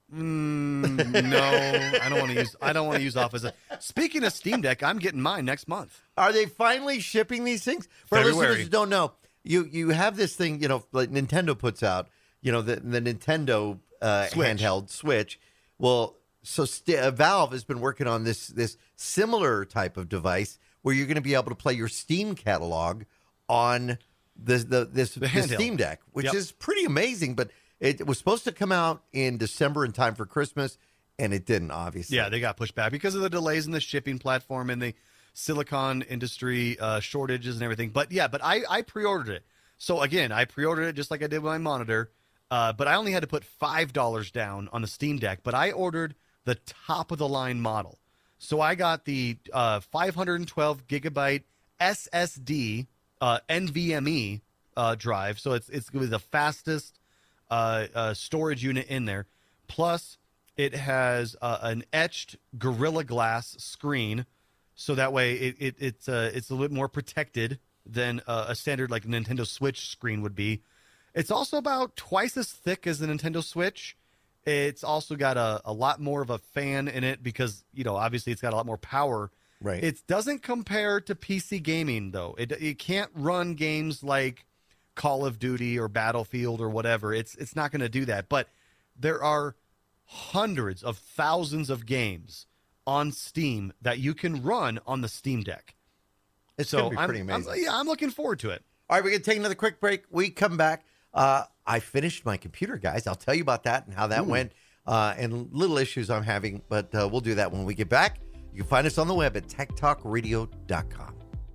Mm, no, I don't want to use. I don't want to use Office. Speaking of Steam Deck, I'm getting mine next month. Are they finally shipping these things? For our February. listeners who don't know, you you have this thing, you know, like Nintendo puts out, you know, the the Nintendo uh, Switch. handheld Switch. Well, so st- uh, Valve has been working on this this similar type of device where you're going to be able to play your Steam catalog on the the this The the handheld. Steam Deck, which Yep. is pretty amazing. But it was supposed to come out in December in time for Christmas, and it didn't. Obviously, Yeah, they got pushed back because of the delays in the shipping platform and the silicon industry uh, shortages and everything. But yeah, but I, I pre-ordered it. So again, I pre-ordered it just like I did with my monitor. Uh, but I only had to put five dollars down on the Steam Deck. But I ordered the top of the line model. So I got the uh, five hundred twelve gigabyte S S D uh, NVMe uh, drive. So it's it's the fastest uh, uh, storage unit in there. Plus, it has uh, an etched Gorilla Glass screen, so that way it, it it's uh, it's a little bit more protected than uh, a standard like Nintendo Switch screen would be. It's also about twice as thick as the Nintendo Switch. It's also got a, a lot more of a fan in it because, you know, obviously it's got a lot more power. Right. It doesn't compare to P C gaming, though. It it can't run games like Call of Duty or Battlefield or whatever. It's it's not going to do that. But there are hundreds of thousands of games on Steam that you can run on the Steam Deck. it's So going to be I'm, pretty I'm, amazing. yeah, I'm looking forward to it. All right, we're going to take another quick break. We come back. Uh, I finished my computer, guys. I'll tell you about that and how that went uh, and little issues I'm having, but uh, we'll do that when we get back. You can find us on the web at tech talk radio dot com.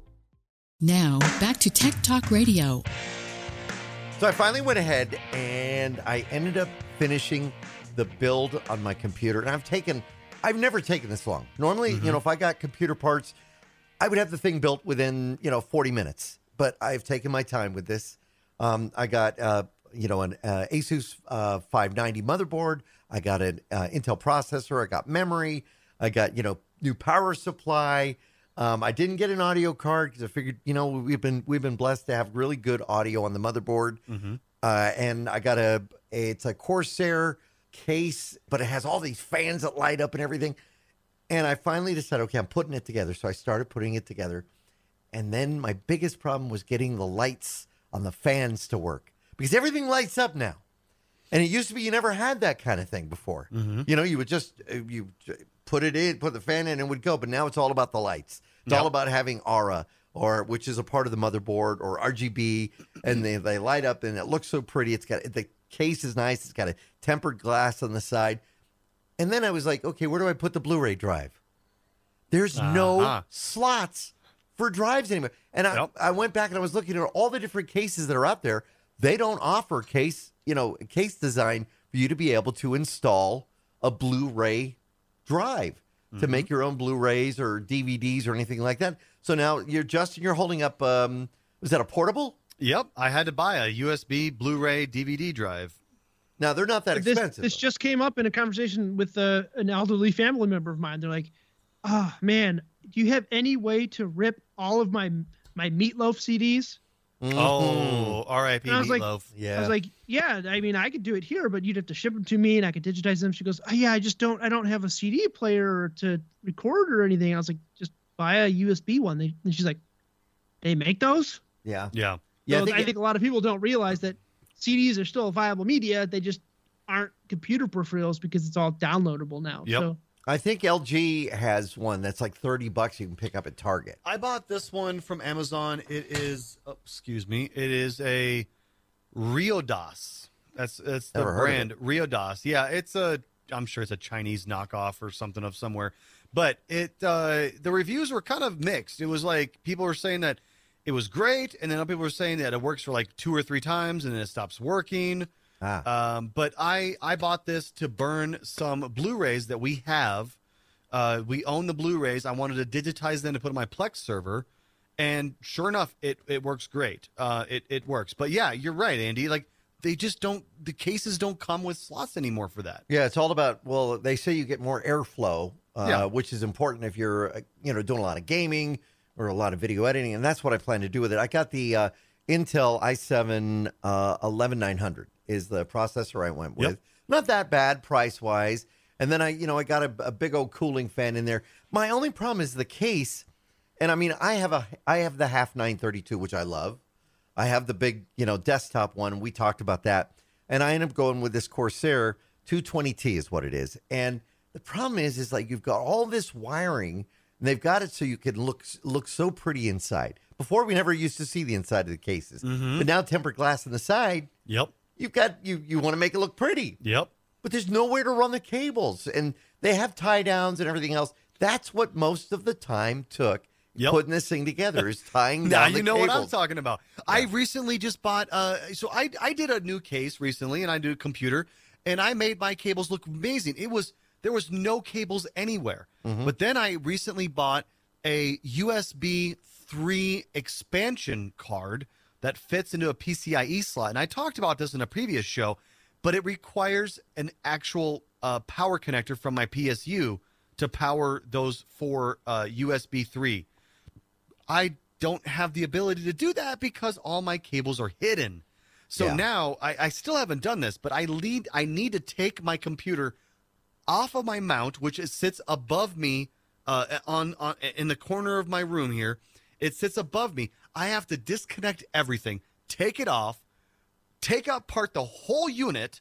Now, back to Tech Talk Radio. So I finally went ahead and I ended up finishing the build on my computer. And I've taken, I've never taken this long. Normally, you know, if I got computer parts, I would have the thing built within, you know, forty minutes. But I've taken my time with this. Um, I got, uh, you know, an uh, Asus uh, five ninety motherboard. I got an uh, Intel processor. I got memory. I got, you know, new power supply. Um, I didn't get an audio card because I figured, you know, we've been we've been blessed to have really good audio on the motherboard. Uh, and I got a, a it's a Corsair case, but it has all these fans that light up and everything. And I finally decided, okay, I'm putting it together. So I started putting it together. And then my biggest problem was getting the lights on the fans to work because everything lights up now. And it used to be you never had that kind of thing before. You know, you would just uh, you j- put it in, put the fan in, and it would go. But now it's all about the lights. It's Yep. all about having Aura, or which is a part of the motherboard, or R G B, and they they light up, and it looks so pretty. It's got the case is nice. It's got a tempered glass on the side. And then I was like, okay, where do I put the Blu-ray drive? There's no Uh-huh. slots for drives anymore. And I, Yep. I went back and I was looking at all the different cases that are out there. They don't offer case, you know, case design for you to be able to install a Blu-ray drive to make your own Blu-rays or D V Ds or anything like that. So now you're Justin, you're holding up, um, was that a portable? Yep, I had to buy a U S B Blu-ray D V D drive. Now they're not that This, expensive. this though. just came up in a conversation with uh, an elderly family member of mine. They're like, "Ah, man, do you have any way to rip all of my my Meatloaf C Ds?" Oh, R I P And I was like- Meatloaf. yeah. I was like, yeah, I mean, I could do it here, but you'd have to ship them to me and I could digitize them. She goes, oh, yeah, I just don't, I don't have a C D player to record or anything. I was like, just buy a U S B one. They, and she's like, they make those? yeah. Yeah. Yeah. So I think, I think a lot of people don't realize that C Ds are still a viable media. They just aren't computer peripherals because it's all downloadable now. Yep. So I think L G has one that's like thirty bucks you can pick up at Target. I bought this one from Amazon. It is, oh, excuse me, it is a Riodas. That's that's the Never heard of brand Riodas. Yeah, it's a. I'm sure it's a Chinese knockoff or something of somewhere. But it uh, the reviews were kind of mixed. It was like people were saying that it was great, and then other people were saying that it works for like two or three times and then it stops working. Ah. Um, but I I bought this to burn some Blu-rays that we have. Uh, we own the Blu-rays. I wanted to digitize them to put on my Plex server, and sure enough, it it works great. Uh, it it works. But yeah, you're right, Andy. Like they just don't. The cases don't come with slots anymore for that. Yeah, it's all about, well, they say you get more airflow, uh, Yeah. which is important if you're, uh, you know, doing a lot of gaming or a lot of video editing, and that's what I plan to do with it. I got the uh, Intel i seven uh, eleven nine hundred is the processor I went with. Yep. Not that bad price-wise. And then I, you know, I got a, a big old cooling fan in there. My only problem is the case, and I mean, I have a, I have the half nine thirty-two, which I love. I have the big, you know, desktop one. We talked about that. And I ended up going with this Corsair two twenty T is what it is. And the problem is, is like you've got all this wiring, and they've got it so you can look look so pretty inside. Before, we never used to see the inside of the cases. But now tempered glass on the side, Yep. you've got, you you want to make it look pretty. Yep. But there's nowhere to run the cables. And they have tie downs and everything else. That's what most of the time took Yep. putting this thing together, is tying Now down the you know what I'm cables. talking about. I recently just bought. Uh, so I I did a new case recently, and I did a computer, and I made my cables look amazing. It was there was no cables anywhere. But then I recently bought a U S B three expansion card that fits into a P C I E slot, and I talked about this in a previous show. But it requires an actual uh, power connector from my P S U to power those four uh, U S B three. I don't have the ability to do that because all my cables are hidden. So Yeah. now I, I still haven't done this, but I lead I need to take my computer off of my mount, which it sits above me uh, on, on in the corner of my room here. It sits above me. I have to disconnect everything, take it off, take apart the whole unit,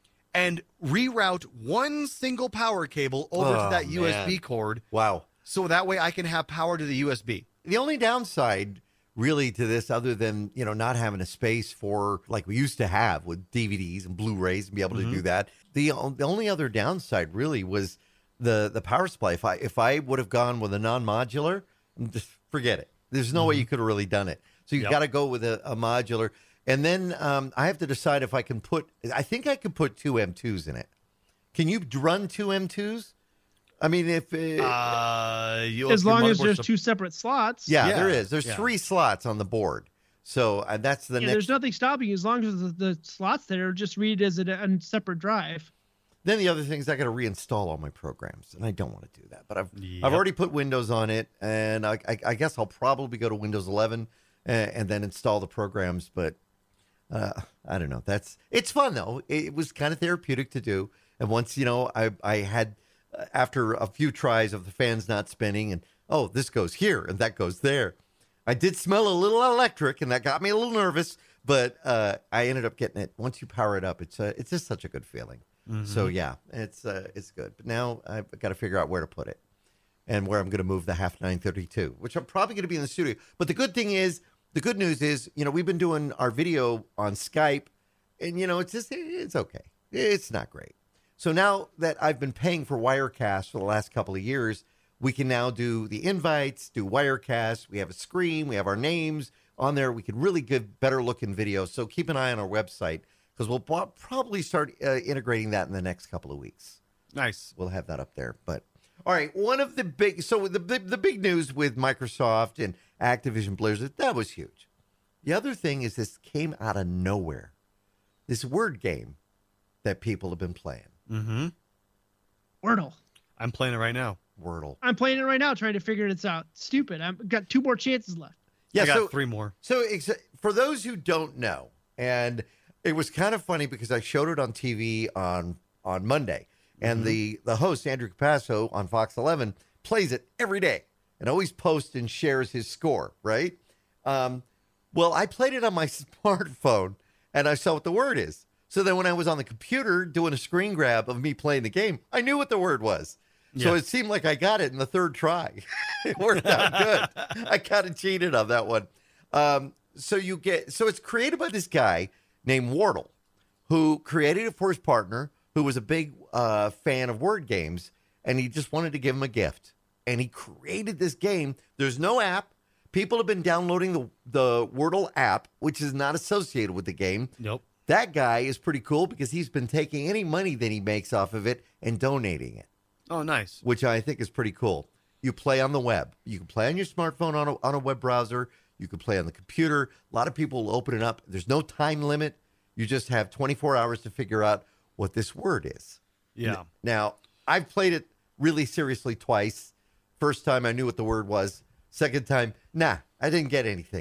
and reroute one single power cable over Oh, to that U S B man. cord, Wow. so that way I can have power to the U S B. The only downside really to this, other than, you know, not having a space for like we used to have with D V Ds and Blu-rays and be able to do that. The, o- the only other downside really was the the power supply. If I if I would have gone with a non-modular, just forget it. There's no way you could have really done it. So you Yep. got to go with a, a modular. And then um, I have to decide if I can put. I think I could put two M twos in it. Can you run two M twos? I mean, if uh, Uh, you, as your long as motherboard's there's a- two separate slots. yeah, yeah, there is. There's yeah. three slots on the board. So uh, that's the Yeah, next. there's nothing stopping you as long as the, the slots there just read as a, a separate drive. Then the other thing is I got to reinstall all my programs, and I don't want to do that. But I've Yep. I've already put Windows on it, and I, I, I guess I'll probably go to Windows eleven and, and then install the programs. But uh, I don't know. That's it's fun though. It, it was kind of therapeutic to do. And once you know, I I had uh, after a few tries of the fans not spinning, and oh, this goes here and that goes there. I did smell a little electric, and that got me a little nervous. But uh, I ended up getting it. Once you power it up, it's a, it's just such a good feeling. So yeah, it's uh, it's good. But now I've got to figure out where to put it and where I'm going to move the half nine thirty-two, which I'm probably going to be in the studio. But the good thing is, the good news is, you know, we've been doing our video on Skype, and you know, it's just it's okay. It's not great. So now that I've been paying for Wirecast for the last couple of years, we can now do the invites, do Wirecast. We have a screen, we have our names on there. We can really give better looking videos. So keep an eye on our website, because we'll pro- probably start uh, integrating that in the next couple of weeks. Nice. We'll have that up there. But all right, one of the big so the the, the big news with Microsoft and Activision Blizzard, that was huge. The other thing is this came out of nowhere. This word game that people have been playing, Mm-hmm. Wordle. I'm playing it right now. Wordle. I'm playing it right now, trying to figure this out. Stupid. I've got two more chances left. Yeah, I got so three more. So ex- for those who don't know, and it was kind of funny because I showed it on T V on on Monday, and Mm-hmm. the the host Andrew Capasso on Fox eleven plays it every day and always posts and shares his score. Right. Um, well, I played it on my smartphone, and I saw what the word is. So then when I was on the computer doing a screen grab of me playing the game, I knew what the word was. So Yeah. it seemed like I got it in the third try. It worked out good. I kind of cheated on that one. Um, so you get so it's created by this guy named Wardle, who created it for his partner, who was a big uh, fan of word games, and he just wanted to give him a gift. And he created this game. There's no app. People have been downloading the the Wordle app, which is not associated with the game. Nope. That guy is pretty cool because he's been taking any money that he makes off of it and donating it, Oh, nice. which I think is pretty cool. You play on the web. You can play on your smartphone on a, on a web browser. You can play on the computer. A lot of people will open it up. There's no time limit. You just have twenty-four hours to figure out what this word is. Yeah. Now, I've played it really seriously twice. First time I knew what the word was. Second time, nah, I didn't get anything.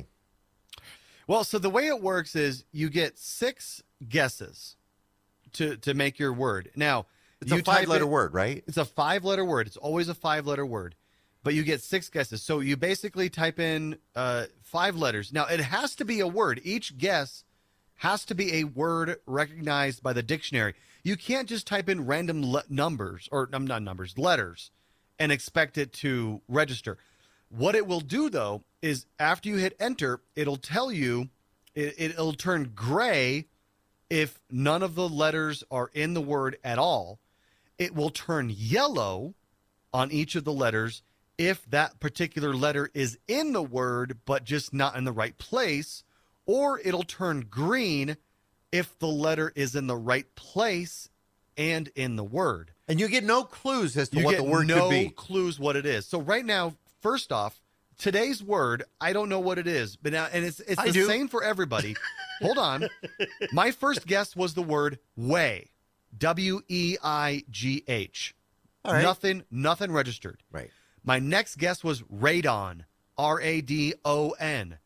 Well, so the way it works is you get six guesses to to make your word. Now, It's you a type five-letter it- word, right? It's a five-letter word. It's always a five-letter word, but you get six guesses. So you basically type in uh, five letters. Now, it has to be a word. Each guess has to be a word recognized by the dictionary. You can't just type in random le- numbers or um, not numbers, letters, and expect it to register. What it will do, though, is after you hit enter, it'll tell you, it, it'll turn gray if none of the letters are in the word at all. It will turn yellow on each of the letters if that particular letter is in the word, but just not in the right place. Or it'll turn green if the letter is in the right place and in the word. And you get no clues as to You what get the word no could be. clues what it is. So right now, first off, today's word, I don't know what it is, but now, and it's it's I the do. same for everybody. Hold on. My first guess was the word way, W E I G H. All right. Nothing, nothing registered. Right. My next guess was radon, R A D O N.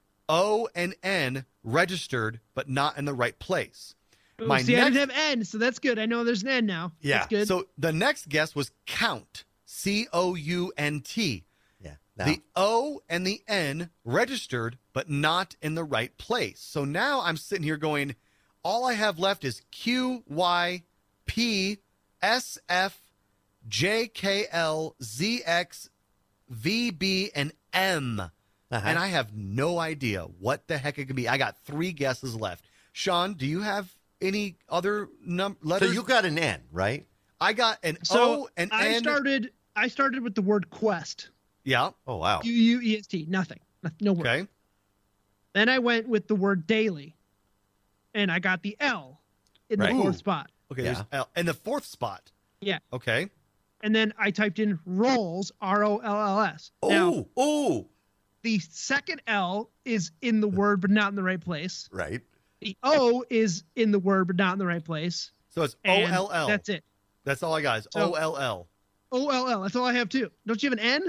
O and N registered, but not in the right place. Ooh, My see, I next- didn't have N, so that's good. I know there's an N now. Yeah. That's good. So the next guess was count, C O U N T. Yeah. Now, The O and the N registered, but not in the right place. So now I'm sitting here going, all I have left is Q, Y, P, S, F, J, K, L, Z, X, V, B, and M. Uh-huh. And I have no idea what the heck it could be. I got three guesses left. Sean, do you have any other num- so letters? you got an N, right? I got an So O, an I N. started. I started with the word quest. Yeah. Oh, wow. U U E S T. Nothing. No- No word. Okay. Then I went with the word daily, and I got the L in Right. the fourth Ooh. spot. Okay. Yeah. There's L. And the fourth spot. Yeah. Okay. And then I typed in rolls, R O L L S. Now, Oh, oh, the second L is in the word, but not in the right place. right. The O is in the word, but not in the right place. So it's O And L L. That's it. That's all I got is So- O L L. O L L. That's all I have too. Don't you have an N?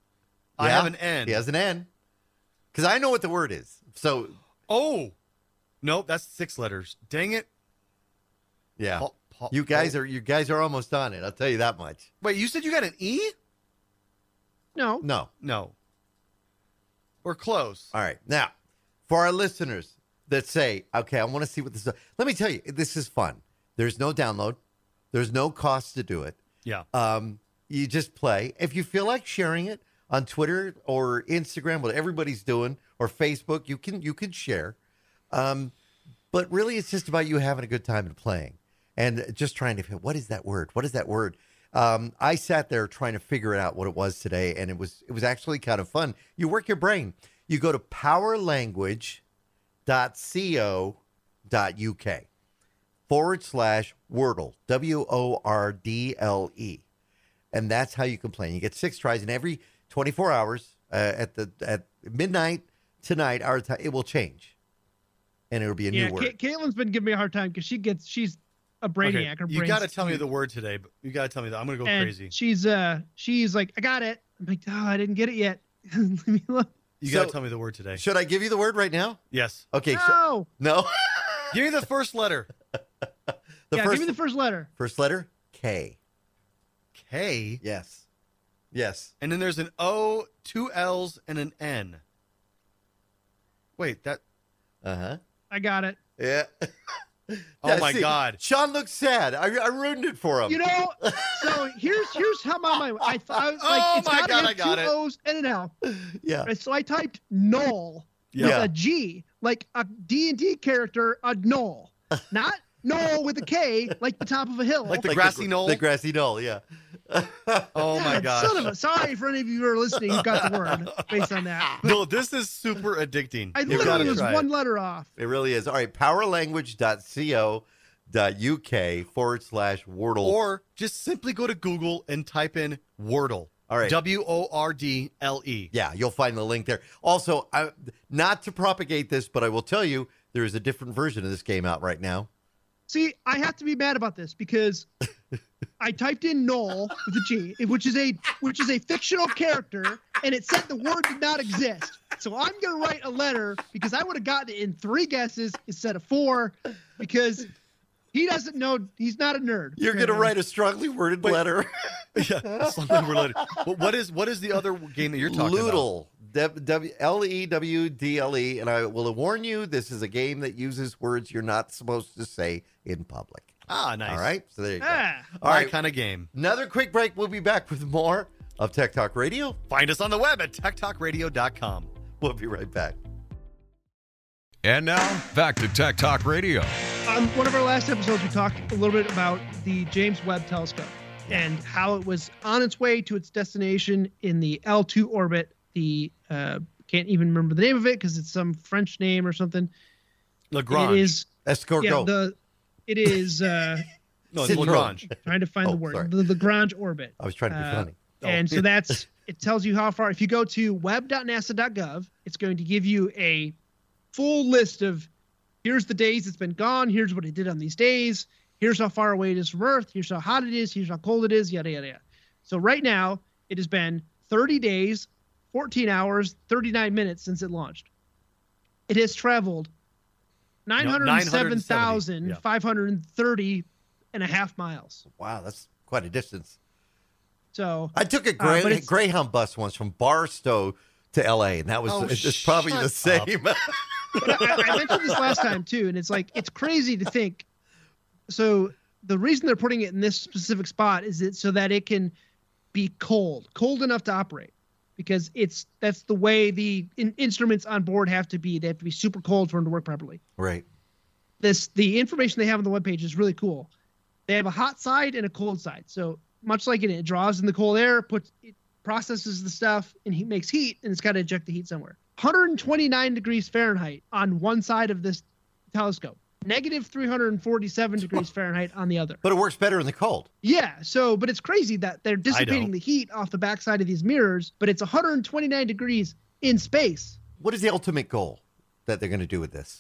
I Yeah, have an N. He has an N. Because I know what the word is. So, Oh. Nope, that's six letters. Dang it. yeah. Pa- pa- You guys oh. are you guys are almost on it. I'll tell you that much. Wait, you said you got an E? No. No. No. We're close. All right. Now, for our listeners that say, okay, I want to see what this is. Let me tell you, this is fun. There's no download. There's no cost to do it. Yeah. Um, you just play. If you feel like sharing it on Twitter or Instagram, what everybody's doing, or Facebook, you can you can share. Um, but really, it's just about you having a good time and playing, and just trying to figure, what is that word? What is that word? Um, I sat there trying to figure it out what it was today, and it was it was actually kind of fun. You work your brain. You go to powerlanguage dot co dot uk forward slash Wordle, W O R D L E. And that's how you can play. You get six tries, and every twenty-four hours uh, at the at midnight tonight, our time, it will change. And it'll be a Yeah, new word. Ca- Caitlin's been giving me a hard time because she gets she's a brainiac. Her you brain's got to tell me huge. the word today. But you got to tell me that. I'm going to go and crazy. She's uh she's like, I got it. I'm like, oh, I didn't get it yet. Leave me alone. You So- got to tell me the word today. Should I give you the word right now? Yes. Okay. sh- No. no. Give me the first letter. the yeah, first give me the first letter. first letter K. K. Yes. Yes. And then there's an O, two L's, and an N. Wait, that. Uh huh. I got it. Yeah. Oh Yeah, my see, God. Sean looks sad. I, I ruined it for him. You know, so here's here's how my mind. I thought like Oh it's my gotta God, have I got two it. O's and an L. yeah. And so I typed Knoll with Yeah. a G, like a D and D character, a Knoll, not Knoll with a K, like the top of a hill. Like the Like grassy the, knoll? The grassy knoll. Yeah. Oh my Yeah, gosh. Son of a, sorry for any of you who are listening who got the word based on that. But No, this is super addicting. I You literally gotta was try one it. letter off. It really is. All right. Powerlanguage.co.uk forward slash Wordle. Or just simply go to Google and type in Wordle. All right. W O R D L E. Yeah, you'll find the link there. Also, I, not to propagate this, but I will tell you there is a different version of this game out right now. See, I have to be mad about this because I typed in Knoll with a G, which is a which is a fictional character, and it said the word did not exist. So I'm gonna write a letter because I would have gotten it in three guesses instead of four, because he doesn't know, he's not a nerd. You're going to write a strongly worded Wait. letter. Yeah, something related. But what is what is the other game that you're talking about? Loodle. W- W- L E W D L E. And I will warn you, this is a game that uses words you're not supposed to say in public. Ah, nice. All right? So there you go. Ah, All My right. kind of game. Another quick break. We'll be back with more of Tech Talk Radio. Find us on the web at tech talk radio dot com. We'll be right back. And now, back to Tech Talk Radio. on one of our last episodes, we talked a little bit about the James Webb Telescope and how it was on its way to its destination in the L two orbit. The uh, can't even remember the name of it because it's some French name or something. Lagrange. It is Escargot. yeah the it is uh, no, it's Syndrome. Lagrange. trying to find Oh, the word sorry. the Lagrange orbit. I was trying to be Uh, funny. And so that's it tells you how far. If you go to web dot nasa dot gov, it's going to give you a full list of here's the days it's been gone, here's what it did on these days, here's how far away it is from Earth, here's how hot it is, here's how cold it is, yada yada yada. So right now it has been thirty days, fourteen hours, thirty-nine minutes since it launched. It has traveled nine hundred seven thousand five hundred thirty and a half miles. Wow, that's quite a distance. So I took a Uh, Grey, but it's- Greyhound bus once from Barstow to L A, and that was Oh, it's it's probably the shut up. same. But I, I mentioned this last time too, and it's like it's crazy to think. So the reason they're putting it in this specific spot is it so that it can be cold, cold enough to operate, because it's that's the way the in, instruments on board have to be. They have to be super cold for them to work properly. Right. This the information they have on the webpage is really cool. They have a hot side and a cold side. So much like it, it draws in the cold air, puts it processes the stuff, and he makes heat, and it's got to eject the heat somewhere. one hundred twenty-nine degrees Fahrenheit on one side of this telescope, negative three hundred forty-seven degrees Fahrenheit on the other. But it works better in the cold. Yeah, so but it's crazy that they're dissipating don't. the heat off the backside of these mirrors, but it's one hundred twenty-nine degrees in space. What is the ultimate goal that they're going to do with this?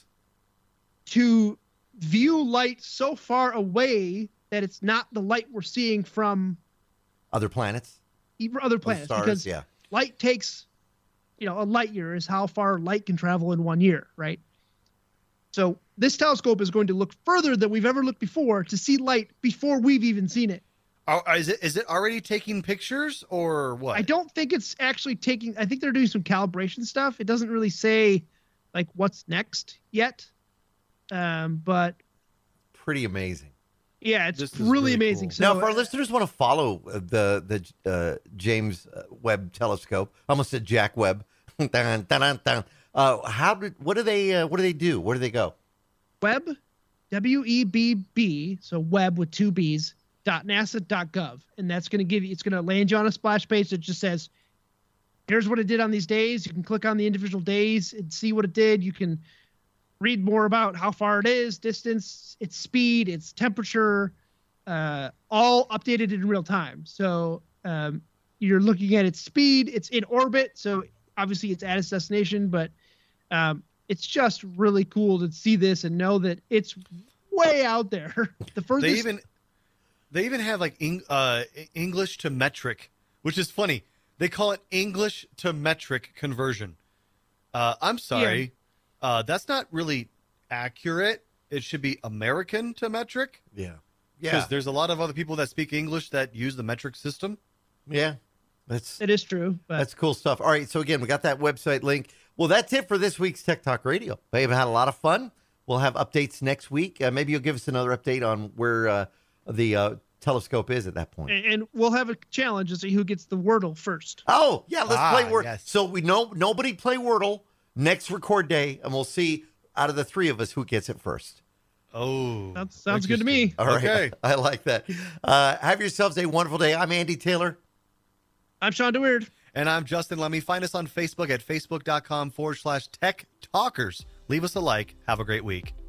To view light so far away that it's not the light we're seeing from Other planets? even other Or planets, stars? because Yeah. light takes, you know, a light year is how far light can travel in one year, right? So this telescope is going to look further than we've ever looked before to see light before we've even seen it. Are, is it is it already taking pictures or what? I don't think it's actually taking, I think they're doing some calibration stuff. It doesn't really say like what's next yet. Um, but Pretty amazing. yeah, it's This is really, really amazing. cool. So now, if our listeners want to follow uh, the the uh, James uh, Webb Telescope, I almost said Jack Webb. dun, dun, dun, dun. Uh, how did what do they uh, what do they do? Where do they go? web, W E B B, so web with two B's, dot nasa dot gov. And that's going to give you, it's going to land you on a splash page that just says, here's what it did on these days. You can click on the individual days and see what it did. You can read more about how far it is, distance, its speed, its temperature, uh, all updated in real time. So um, you're looking at its speed, it's in orbit. So obviously it's at its destination, but um, it's just really cool to see this and know that it's way out there. The furthest, They even they even have like Eng, uh, English to metric, which is funny. They call it English to metric conversion. Uh, I'm sorry. Uh, that's not really accurate. It should be American to metric. Yeah. Because Yeah. there's a lot of other people that speak English that use the metric system. Yeah. That's It is true, but that's cool stuff. All right. So again, we got that website link. Well, that's it for this week's Tech Talk Radio. They've had a lot of fun. We'll have updates next week. Uh, maybe you'll give us another update on where uh, the uh, telescope is at that point. and and we'll have a challenge to see who gets the Wordle first. Oh, yeah, let's Ah, play Wordle. yes. So we know nobody play Wordle next record day, and we'll see out of the three of us who gets it first. Oh. That sounds good to me. All right. Okay. I like that. Uh, have yourselves a wonderful day. I'm Andy Taylor. I'm Sean DeWeird. And I'm Justin Lemmy. Find us on Facebook at facebook.com forward slash tech talkers. Leave us a like. Have a great week.